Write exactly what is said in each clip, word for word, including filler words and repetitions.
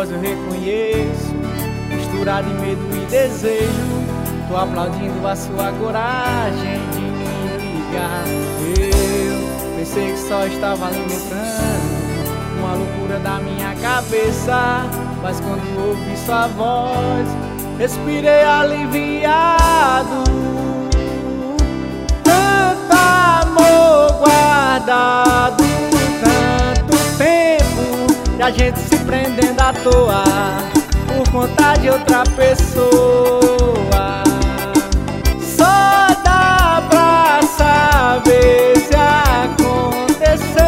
voz eu reconheço, misturado de medo e desejo. Tô aplaudindo a sua coragem de me ligar. Eu pensei que só estava alimentando uma loucura da minha cabeça, mas quando ouvi sua voz, respirei aliviado. Tanto amor guardado, tanto tempo, e a gente se prendendo à toa por conta de outra pessoa. Só dá pra saber se aconteceu.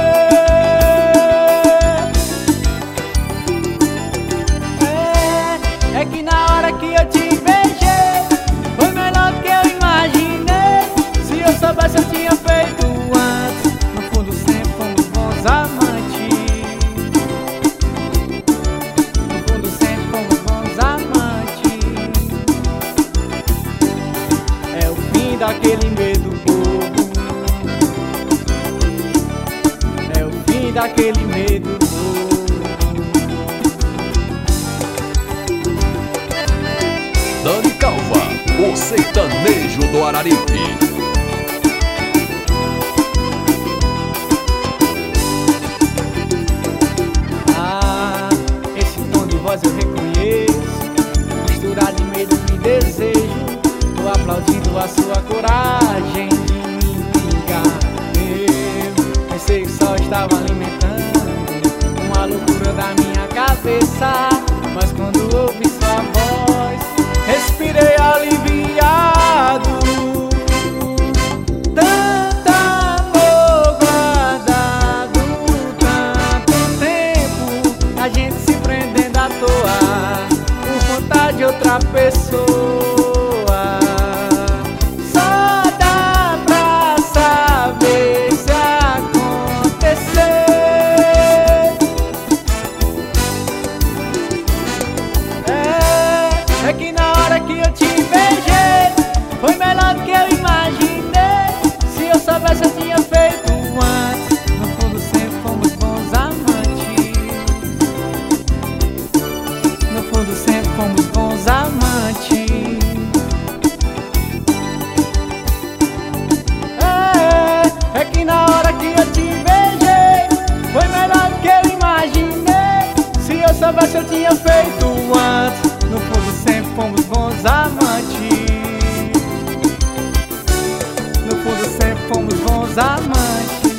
É, é que na hora que eu te beijei, foi melhor do que eu imaginei. Se eu soubesse eu tinha feito antes. No fundo sempre fomos bons amantes. No fundo sempre fomos bons amantes. É o fim daquele medo bobo. É o fim daquele medo bobo. Dani Calva, o sertanejo do Araripe. Ah, esse tom de voz eu reconheço, misturado de medo e desejo. Tô aplaudindo a sua coragem de me ligar. Eu pensei que só estava alimentando uma loucura da minha cabeça, mas quando ouvi sua voz, respirei aliviado. Tanto amor guardado, tanto tempo, a gente se prendendo à toa por conta de outra pessoa. Só dá pra saber se aconteceu. É, é que na hora que eu te beijei, foi melhor do que eu imaginei. Se eu soubesse eu tinha feito antes. No fundo sempre fomos bons amantes. No fundo sempre fomos bons amantes. É, é que na hora que eu te beijei, foi melhor do que eu imaginei. Se eu soubesse eu tinha feito antes. No fundo sempre fomos bons amantes. No fundo sempre fomos bons amantes.